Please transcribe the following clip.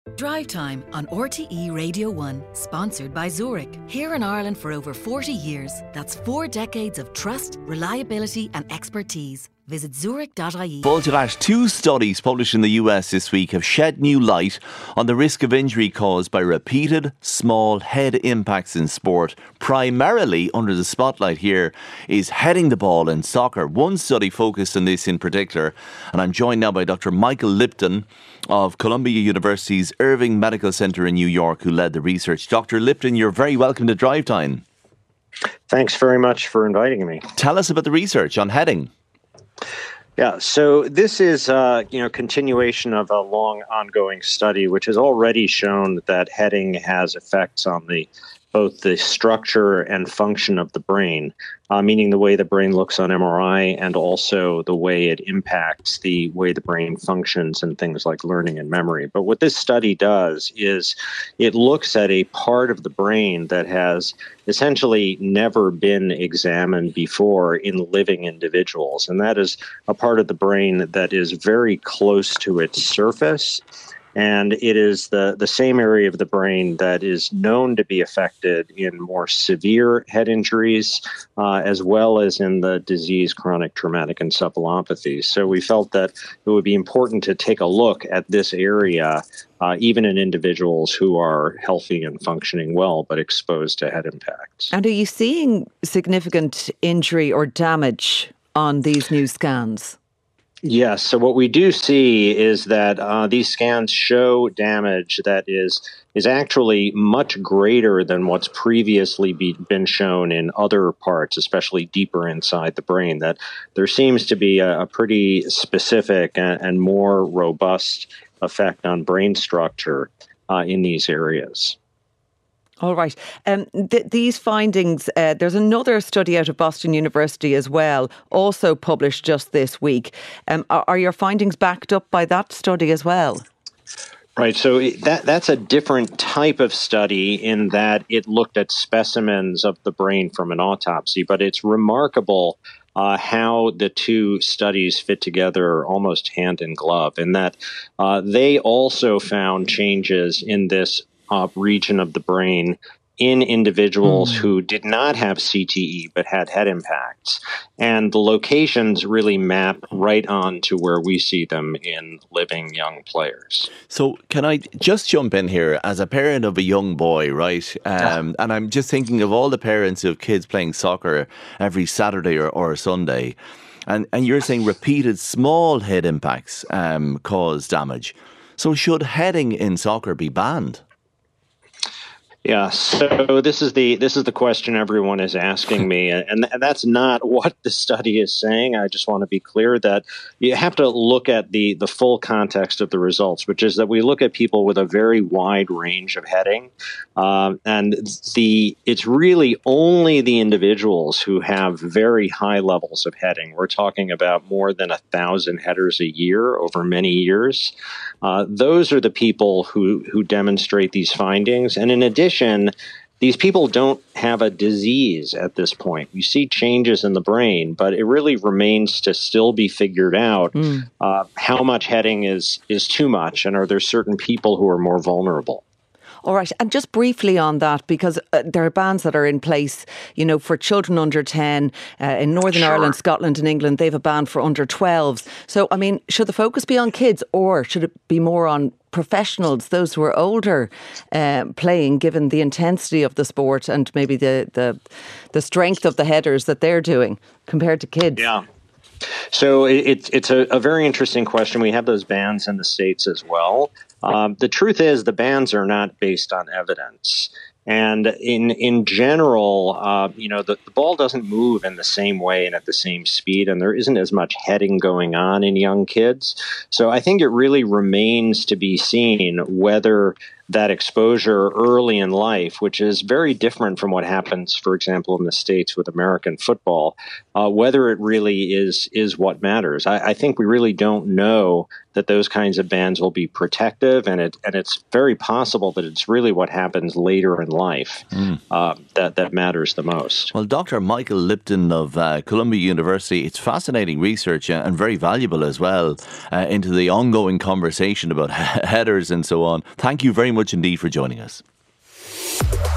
Drive Time on RTE Radio 1, sponsored by Zurich. Here in Ireland for over 40 years. That's 4 decades of trust, reliability and expertise. Visit zurich.ie. Baltic, 2 studies published in the US this week have shed new light on the risk of injury caused by repeated small head impacts in sport. Primarily under the spotlight here is heading the ball in soccer. One study focused on this in particular, and I'm joined now by Dr. Michael Lipton of Columbia University's Irving Medical Center in New York, who led the research. Dr. Lipton, you're very welcome to Drive Time. Thanks very much for inviting me. Tell us about the research on heading. Yeah, so this is continuation of a long ongoing study which has already shown that heading has effects on both the structure and function of the brain, meaning the way the brain looks on MRI and also the way it impacts the way the brain functions and things like learning and memory. But what this study does is it looks at a part of the brain that has essentially never been examined before in living individuals. And that is a part of the brain that is very close to its surface. And it is the same area of the brain that is known to be affected in more severe head injuries, as well as in the disease chronic traumatic encephalopathy. So we felt that it would be important to take a look at this area, even in individuals who are healthy and functioning well, but exposed to head impacts. And are you seeing significant injury or damage on these new scans? Yes. So what we do see is that these scans show damage that is actually much greater than what's previously been shown in other parts, especially deeper inside the brain, that there seems to be a pretty specific and more robust effect on brain structure in these areas. All right. These findings, there's another study out of Boston University as well, also published just this week. Are your findings backed up by that study as well? Right. So that's a different type of study in that it looked at specimens of the brain from an autopsy, but it's remarkable how the two studies fit together almost hand in glove, in that they also found changes in this region of the brain in individuals who did not have CTE but had head impacts. And the locations really map right on to where we see them in living young players. So can I just jump in here as a parent of a young boy, right? And I'm just thinking of all the parents of kids playing soccer every Saturday or Sunday. And you're saying repeated small head impacts cause damage. So should heading in soccer be banned? Yeah, so this is the question everyone is asking me, and that's not what the study is saying. I just want to be clear that you have to look at the full context of the results, which is that we look at people with a very wide range of heading, and it's really only the individuals who have very high levels of heading. We're talking about more than 1,000 headers a year over many years. Those are the people who demonstrate these findings, and in addition, these people don't have a disease at this point. We see changes in the brain, but it really remains to still be figured out how much heading is too much, and are there certain people who are more vulnerable. All right. And just briefly on that, because there are bans that are in place, for children under 10 in Northern Ireland, Scotland and England, they have a ban for under 12s. So, should the focus be on kids or should it be more on professionals, those who are older, playing, given the intensity of the sport and maybe the strength of the headers that they're doing compared to kids? Yeah. So it's a very interesting question. We have those bans in the States as well. The truth is the bans are not based on evidence. And in general, the ball doesn't move in the same way and at the same speed, and there isn't as much heading going on in young kids. So I think it really remains to be seen whether that exposure early in life, which is very different from what happens, for example, in the States with American football, whether it really is what matters. I think we really don't know that those kinds of bans will be protective, and it's very possible that it's really what happens later in life that matters the most. Well, Dr. Michael Lipton of Columbia University, it's fascinating research and very valuable as well into the ongoing conversation about headers and so on. Thank you very much indeed for joining us.